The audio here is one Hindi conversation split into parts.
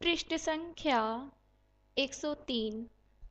पृष्ठ संख्या 103।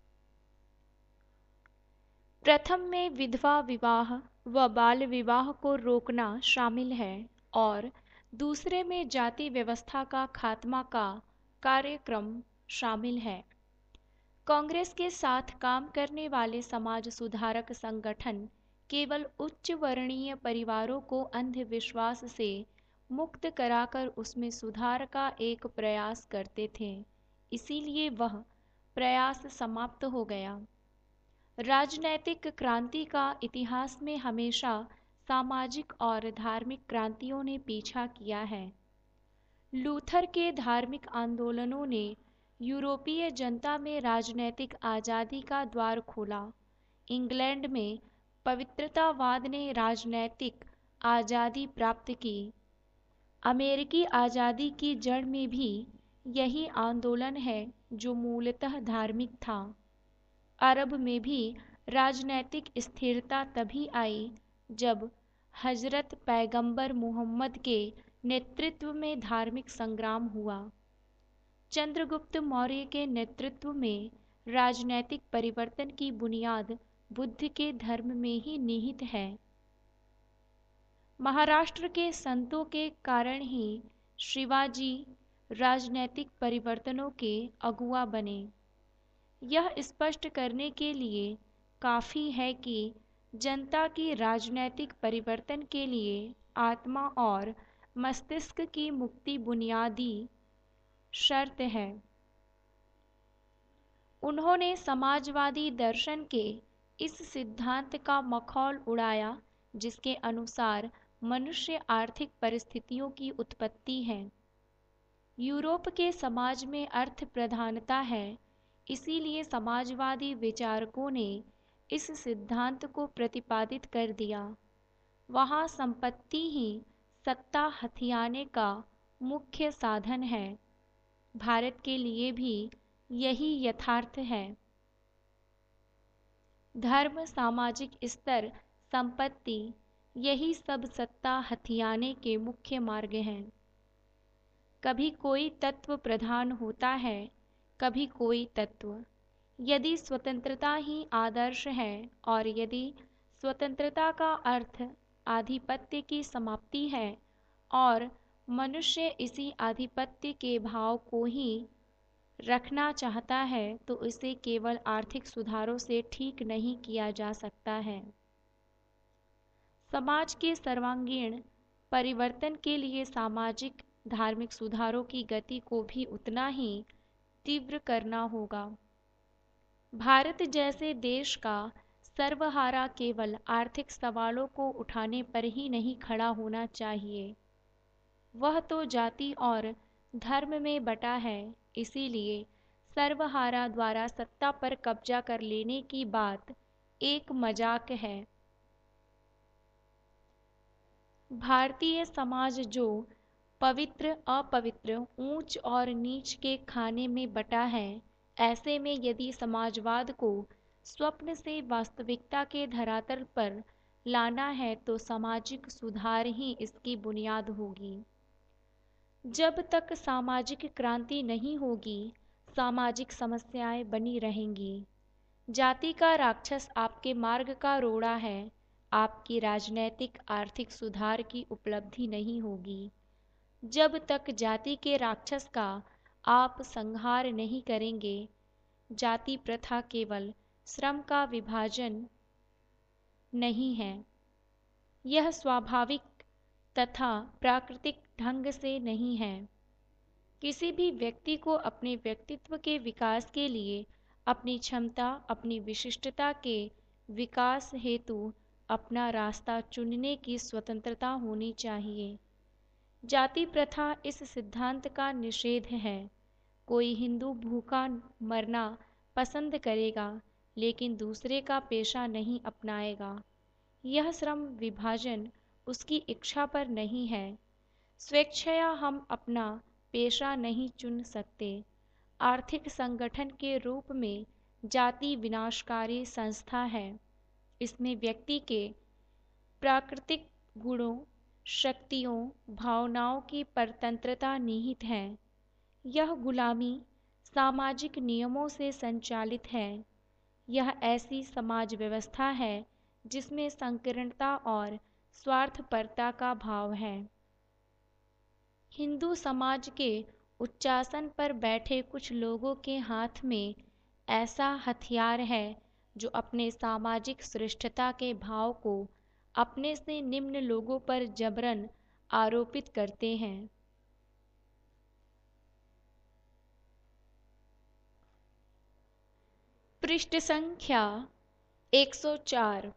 प्रथम में विधवा विवाह व बाल विवाह को रोकना शामिल है और दूसरे में जाति व्यवस्था का खात्मा का कार्यक्रम शामिल है। कांग्रेस के साथ काम करने वाले समाज सुधारक संगठन केवल उच्च वर्णीय परिवारों को अंधविश्वास से मुक्त कराकर उसमें सुधार का एक प्रयास करते थे, इसीलिए वह प्रयास समाप्त हो गया। राजनैतिक क्रांति का इतिहास में हमेशा सामाजिक और धार्मिक क्रांतियों ने पीछा किया है। लूथर के धार्मिक आंदोलनों ने यूरोपीय जनता में राजनैतिक आज़ादी का द्वार खोला। इंग्लैंड में पवित्रतावाद ने राजनैतिक आज़ादी प्राप्त की। अमेरिकी आज़ादी की जड़ में भी यही आंदोलन है जो मूलतः धार्मिक था। अरब में भी राजनैतिक स्थिरता तभी आई जब हजरत पैगंबर मुहम्मद के नेतृत्व में धार्मिक संग्राम हुआ। चंद्रगुप्त मौर्य के नेतृत्व में राजनैतिक परिवर्तन की बुनियाद बुद्ध के धर्म में ही निहित है। महाराष्ट्र के संतों के कारण ही शिवाजी राजनैतिक परिवर्तनों के अगुआ बने। यह स्पष्ट करने के लिए काफ़ी है कि जनता की राजनैतिक परिवर्तन के लिए आत्मा और मस्तिष्क की मुक्ति बुनियादी शर्त है। उन्होंने समाजवादी दर्शन के इस सिद्धांत का मखौल उड़ाया जिसके अनुसार मनुष्य आर्थिक परिस्थितियों की उत्पत्ति है। यूरोप के समाज में अर्थ प्रधानता है, इसीलिए समाजवादी विचारकों ने इस सिद्धांत को प्रतिपादित कर दिया। वहाँ संपत्ति ही सत्ता हथियाने का मुख्य साधन है। भारत के लिए भी यही यथार्थ है। धर्म, सामाजिक स्तर, संपत्ति, यही सब सत्ता हथियाने के मुख्य मार्ग हैं। कभी कोई तत्व प्रधान होता है, कभी कोई तत्व। यदि स्वतंत्रता ही आदर्श है और यदि स्वतंत्रता का अर्थ आधिपत्य की समाप्ति है और मनुष्य इसी आधिपत्य के भाव को ही रखना चाहता है तो इसे केवल आर्थिक सुधारों से ठीक नहीं किया जा सकता है। समाज के सर्वांगीण परिवर्तन के लिए सामाजिक धार्मिक सुधारों की गति को भी उतना ही तीव्र करना होगा। भारत जैसे देश का सर्वहारा केवल आर्थिक सवालों को उठाने पर ही नहीं खड़ा होना चाहिए। वह तो जाति और धर्म में बटा है, इसीलिए सर्वहारा द्वारा सत्ता पर कब्जा कर लेने की बात एक मजाक है। भारतीय समाज जो पवित्र अपवित्र ऊंच और नीच के खाने में बटा है, ऐसे में यदि समाजवाद को स्वप्न से वास्तविकता के धरातल पर लाना है तो सामाजिक सुधार ही इसकी बुनियाद होगी। जब तक सामाजिक क्रांति नहीं होगी, सामाजिक समस्याएं बनी रहेंगी। जाति का राक्षस आपके मार्ग का रोड़ा है, आपकी राजनैतिक आर्थिक सुधार की उपलब्धि नहीं होगी। जब तक जाति के राक्षस का आप संहार नहीं करेंगे, जाति प्रथा केवल श्रम का विभाजन नहीं है, यह स्वाभाविक तथा प्राकृतिक ढंग से नहीं है। किसी भी व्यक्ति को अपने व्यक्तित्व के विकास के लिए अपनी क्षमता, अपनी विशिष्टता के विकास हेतु अपना रास्ता चुनने की स्वतंत्रता होनी चाहिए। जाति प्रथा इस सिद्धांत का निषेध है। कोई हिंदू भूखा मरना पसंद करेगा लेकिन दूसरे का पेशा नहीं अपनाएगा। यह श्रम विभाजन उसकी इच्छा पर नहीं है। स्वेच्छया हम अपना पेशा नहीं चुन सकते। आर्थिक संगठन के रूप में जाति विनाशकारी संस्था है। इसमें व्यक्ति के प्राकृतिक गुणों, शक्तियों, भावनाओं की परतंत्रता निहित है। यह गुलामी सामाजिक नियमों से संचालित है। यह ऐसी समाज व्यवस्था है जिसमें संकीर्णता और स्वार्थपरता का भाव है। हिंदू समाज के उच्चासन पर बैठे कुछ लोगों के हाथ में ऐसा हथियार है जो अपने सामाजिक श्रेष्ठता के भाव को अपने से निम्न लोगों पर जबरन आरोपित करते हैं। पृष्ठ संख्या 104।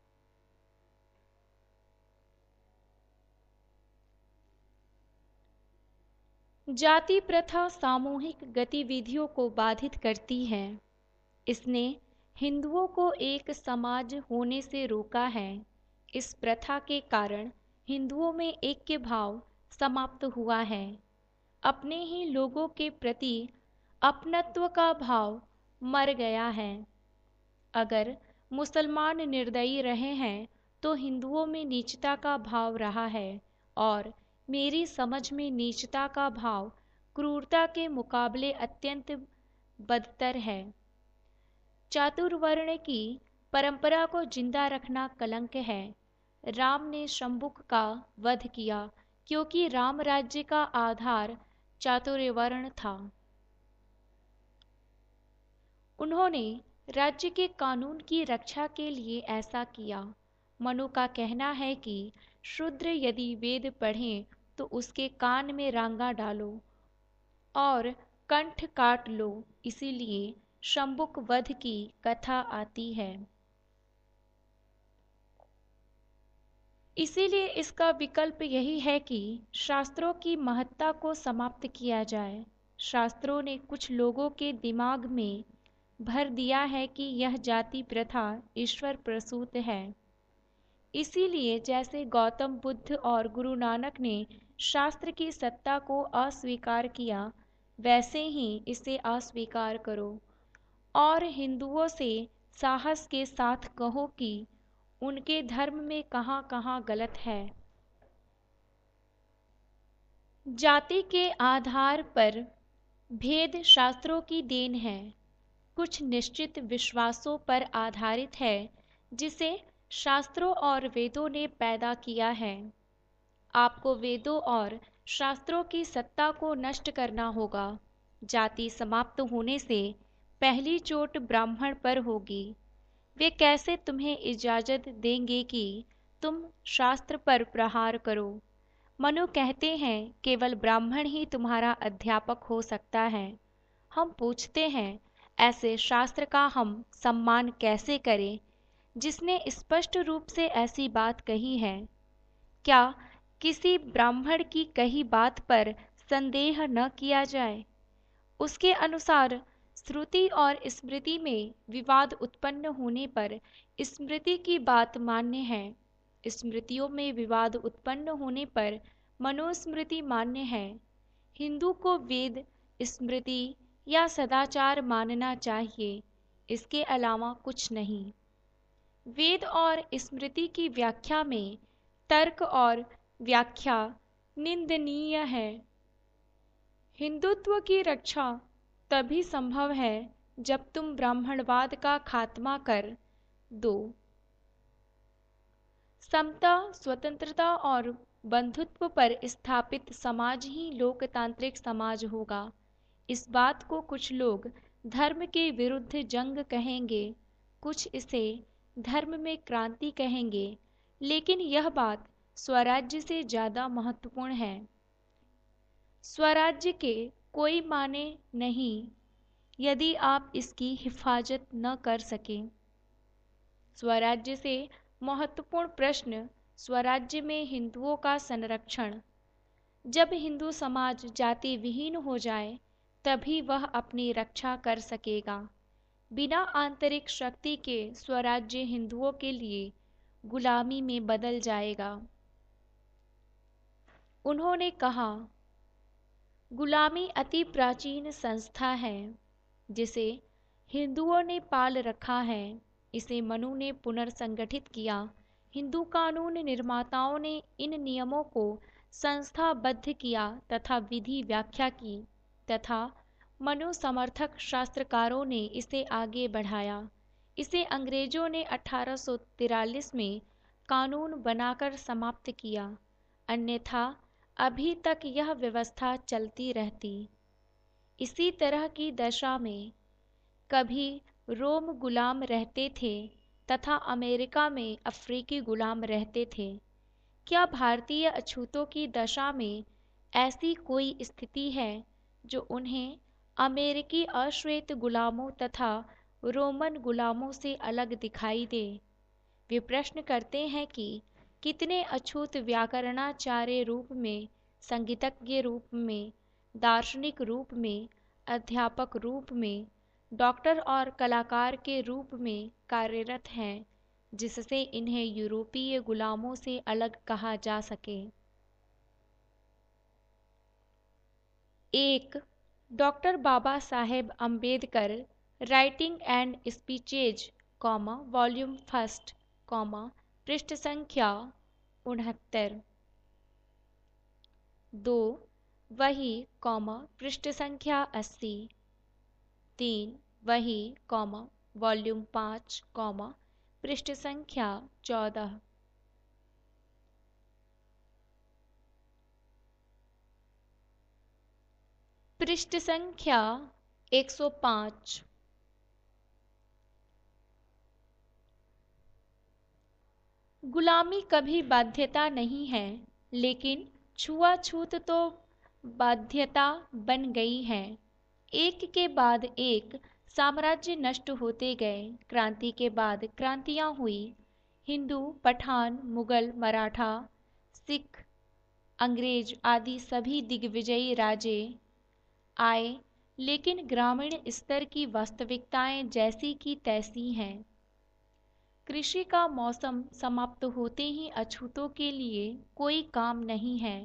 जाति प्रथा सामूहिक गतिविधियों को बाधित करती है। इसने हिंदुओं को एक समाज होने से रोका है। इस प्रथा के कारण हिंदुओं में ऐक्य भाव समाप्त हुआ है। अपने ही लोगों के प्रति अपनत्व का भाव मर गया है। अगर मुसलमान निर्दयी रहे हैं तो हिंदुओं में नीचता का भाव रहा है, और मेरी समझ में नीचता का भाव क्रूरता के मुकाबले अत्यंत बदतर है। चातुर्वर्ण की परंपरा को जिंदा रखना कलंक है। राम ने शंबुक का वध किया क्योंकि राम राज्य का आधार चातुर्वर्ण था। उन्होंने राज्य के कानून की रक्षा के लिए ऐसा किया। मनु का कहना है कि शूद्र यदि वेद पढ़ें तो उसके कान में रांगा डालो और कंठ काट लो, इसीलिए शंबुक वध की कथा आती है। इसीलिए इसका विकल्प यही है कि शास्त्रों की महत्ता को समाप्त किया जाए। शास्त्रों ने कुछ लोगों के दिमाग में भर दिया है कि यह जाति प्रथा ईश्वर प्रसूत है। इसीलिए जैसे गौतम बुद्ध और गुरु नानक ने शास्त्र की सत्ता को अस्वीकार किया, वैसे ही इसे अस्वीकार करो और हिंदुओं से साहस के साथ कहो कि उनके धर्म में कहाँ कहाँ गलत है। जाति के आधार पर भेद शास्त्रों की देन है, कुछ निश्चित विश्वासों पर आधारित है जिसे शास्त्रों और वेदों ने पैदा किया है। आपको वेदों और शास्त्रों की सत्ता को नष्ट करना होगा। जाति समाप्त होने से पहली चोट ब्राह्मण पर होगी। वे कैसे तुम्हें इजाजत देंगे कि तुम शास्त्र पर प्रहार करो। मनु कहते हैं केवल ब्राह्मण ही तुम्हारा अध्यापक हो सकता है। हम पूछते हैं ऐसे शास्त्र का हम सम्मान कैसे करें जिसने स्पष्ट रूप से ऐसी बात कही है। क्या किसी ब्राह्मण की कही बात पर संदेह न किया जाए? उसके अनुसार श्रुति और स्मृति में विवाद उत्पन्न होने पर स्मृति की बात मान्य है, स्मृतियों में विवाद उत्पन्न होने पर मनुस्मृति मान्य है। हिंदू को वेद, स्मृति या सदाचार मानना चाहिए, इसके अलावा कुछ नहीं। वेद और स्मृति की व्याख्या में तर्क और व्याख्या निंदनीय है। हिंदुत्व की रक्षा तभी संभव है जब तुम ब्राह्मणवाद का खात्मा कर दो। समता, स्वतंत्रता और बंधुत्व पर स्थापित समाज ही लोकतांत्रिक समाज होगा। इस बात को कुछ लोग धर्म के विरुद्ध जंग कहेंगे, कुछ इसे धर्म में क्रांति कहेंगे, लेकिन यह बात स्वराज्य से ज़्यादा महत्वपूर्ण है। स्वराज्य के कोई माने नहीं यदि आप इसकी हिफाजत न कर सकें। स्वराज्य से महत्वपूर्ण प्रश्न स्वराज्य में हिंदुओं का संरक्षण। जब हिंदू समाज जाति विहीन हो जाए तभी वह अपनी रक्षा कर सकेगा। बिना आंतरिक शक्ति के स्वराज्य हिंदुओं के लिए गुलामी में बदल जाएगा। उन्होंने कहा, गुलामी अति प्राचीन संस्था है जिसे हिंदुओं ने पाल रखा है। इसे मनु ने पुनर्संगठित किया। हिंदू कानून निर्माताओं ने इन नियमों को संस्थाबद्ध किया तथा विधि व्याख्या की। तथा मनुसमर्थक शास्त्रकारों ने इसे आगे बढ़ाया। इसे अंग्रेजों ने 1843 में कानून बनाकर समाप्त किया, अन्यथा अभी तक यह व्यवस्था चलती रहती। इसी तरह की दशा में कभी रोम गुलाम रहते थे तथा अमेरिका में अफ्रीकी गुलाम रहते थे। क्या भारतीय अछूतों की दशा में ऐसी कोई स्थिति है जो उन्हें अमेरिकी अश्वेत गुलामों तथा रोमन गुलामों से अलग दिखाई दे? वे प्रश्न करते हैं कि कितने अछूत व्याकरणाचार्य रूप में, संगीतज्ञ रूप में, दार्शनिक रूप में, अध्यापक रूप में, डॉक्टर और कलाकार के रूप में कार्यरत हैं, जिससे इन्हें यूरोपीय गुलामों से अलग कहा जा सके। 1. Doctor Baba Saheb Ambedkar, writing and speeches, volume first, पृष्ठ संख्या 69। 2. वही, पृष्ठ संख्या 80। 3. वही, वॉल्यूम 5, पृष्ठ संख्या 14। पृष्ठ संख्या 105। गुलामी कभी बाध्यता नहीं है, लेकिन छुआछूत तो बाध्यता बन गई है। एक के बाद एक साम्राज्य नष्ट होते गए। क्रांति के बाद क्रांतियां हुई। हिंदू, पठान, मुगल, मराठा, सिख, अंग्रेज आदि सभी दिग्विजयी राजे आए, लेकिन ग्रामीण स्तर की वास्तविकताएं जैसी की तैसी हैं। कृषि का मौसम समाप्त होते ही अछूतों के लिए कोई काम नहीं है।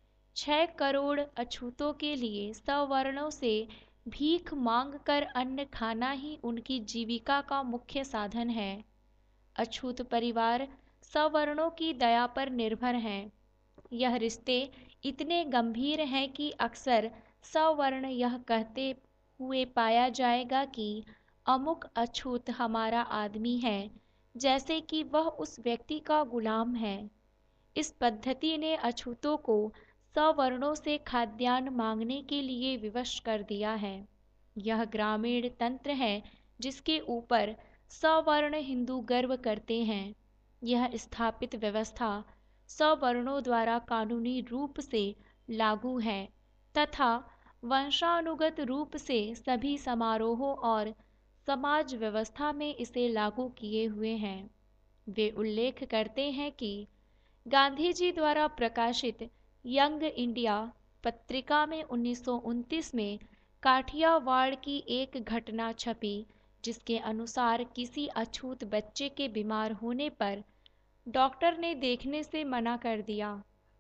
6 करोड़ अछूतों के लिए सवर्णों से भीख मांगकर अन्न खाना ही उनकी जीविका का मुख्य साधन है। अछूत परिवार सवर्णों की दया पर निर्भर हैं। यह रिश्ते इतने गंभीर हैं कि अक्सर सवर्ण यह कहते हुए पाया जाएगा कि अमुक अछूत हमारा आदमी है, जैसे कि वह उस व्यक्ति का गुलाम है। इस पद्धति ने अछूतों को सवर्णों से खाद्यान्न मांगने के लिए विवश कर दिया है। यह ग्रामीण तंत्र है जिसके ऊपर सवर्ण हिंदू गर्व करते हैं। यह स्थापित व्यवस्था सवर्णों द्वारा कानूनी रूप से लागू है तथा वंशानुगत रूप से सभी समारोहों और समाज व्यवस्था में इसे लागू किए हुए हैं। वे उल्लेख करते हैं कि गांधी जी द्वारा प्रकाशित यंग इंडिया पत्रिका में 1929 में काठियावाड़ की एक घटना छपी, जिसके अनुसार किसी अछूत बच्चे के बीमार होने पर डॉक्टर ने देखने से मना कर दिया।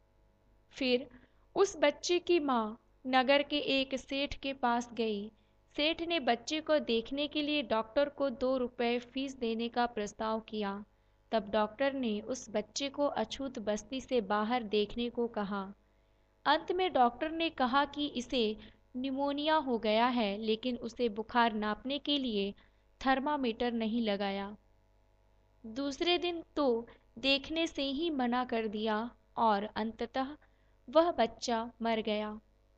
फिर उस बच्चे की माँ नगर के एक सेठ के पास गई। सेठ ने बच्चे को देखने के लिए डॉक्टर को 2 रुपए फीस देने का प्रस्ताव किया। तब डॉक्टर ने उस बच्चे को अछूत बस्ती से बाहर देखने को कहा। अंत में डॉक्टर ने कहा कि इसे निमोनिया हो गया है, लेकिन उसे बुखार नापने के लिए थर्मामीटर नहीं लगाया। दूसरे दिन तो देखने से ही मना कर दिया और अंततः वह बच्चा मर गया।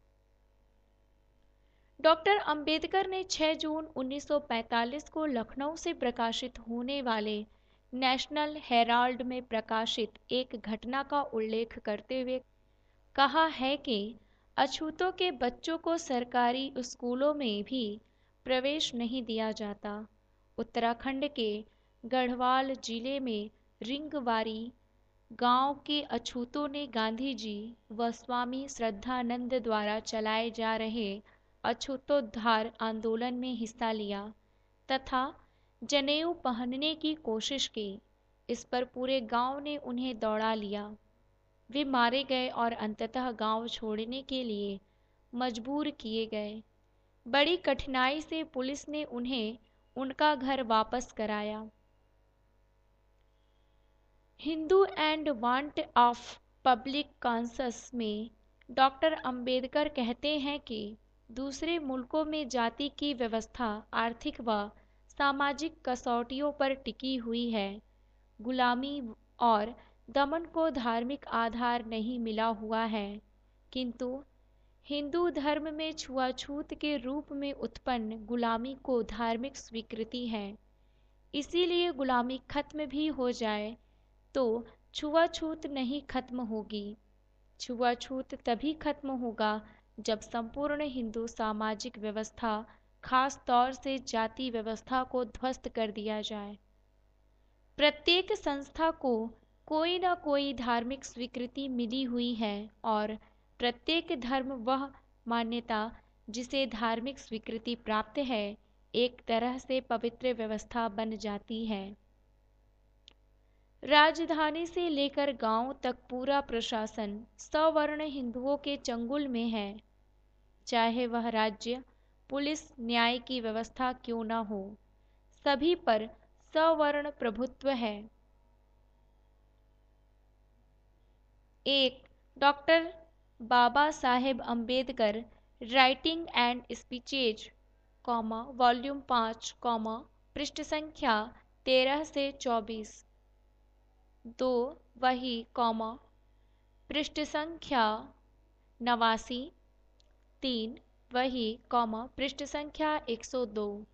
डॉक्टर अंबेडकर ने 6 जून 1945 को लखनऊ से प्रकाशित होने वाले नेशनल हेराल्ड में प्रकाशित एक घटना का उल्लेख करते हुए कहा है कि अछूतों के बच्चों को सरकारी स्कूलों में भी प्रवेश नहीं दिया जाता। उत्तराखंड के गढ़वाल जिले में रिंगवारी गांव के अछूतों ने गांधी जी व स्वामी श्रद्धानंद द्वारा चलाए जा रहे अछूतोद्धार आंदोलन में हिस्सा लिया तथा जनेऊ पहनने की कोशिश की। इस पर पूरे गांव ने उन्हें दौड़ा लिया। वे मारे गए और अंततः गांव छोड़ने के लिए मजबूर किए गए। बड़ी कठिनाई से पुलिस ने उन्हें उनका घर वापस कराया। Hindu and want of public conscience में डॉक्टर अंबेडकर कहते हैं कि दूसरे मुल्कों में जाति की व्यवस्था आर्थिक व सामाजिक कसौटियों पर टिकी हुई है। गुलामी और दमन को धार्मिक आधार नहीं मिला हुआ है, किंतु हिंदू धर्म में छुआछूत के रूप में उत्पन्न गुलामी को धार्मिक स्वीकृति है। इसीलिए गुलामी खत्म भी हो जाए तो छुआछूत नहीं खत्म होगी। छुआछूत तभी खत्म होगा जब संपूर्ण हिंदू सामाजिक व्यवस्था, खास तौर से जाति व्यवस्था को ध्वस्त कर दिया जाए। प्रत्येक संस्था को कोई न कोई धार्मिक स्वीकृति मिली हुई है और प्रत्येक धर्म वह मान्यता जिसे धार्मिक स्वीकृति प्राप्त है एक तरह से पवित्र व्यवस्था बन जाती है। राजधानी से लेकर गांव तक पूरा प्रशासन सवर्ण हिंदुओं के चंगुल में है, चाहे वह राज्य, पुलिस, न्याय की व्यवस्था क्यों न हो, सभी पर सवर्ण प्रभुत्व है। एक doctor Baba Saheb Ambedkar writing and speeches, volume 5, पृष्ठ संख्या 13 से 24। 2 वही, पृष्ठ संख्या 89। 3 वही, पृष्ठ संख्या 102।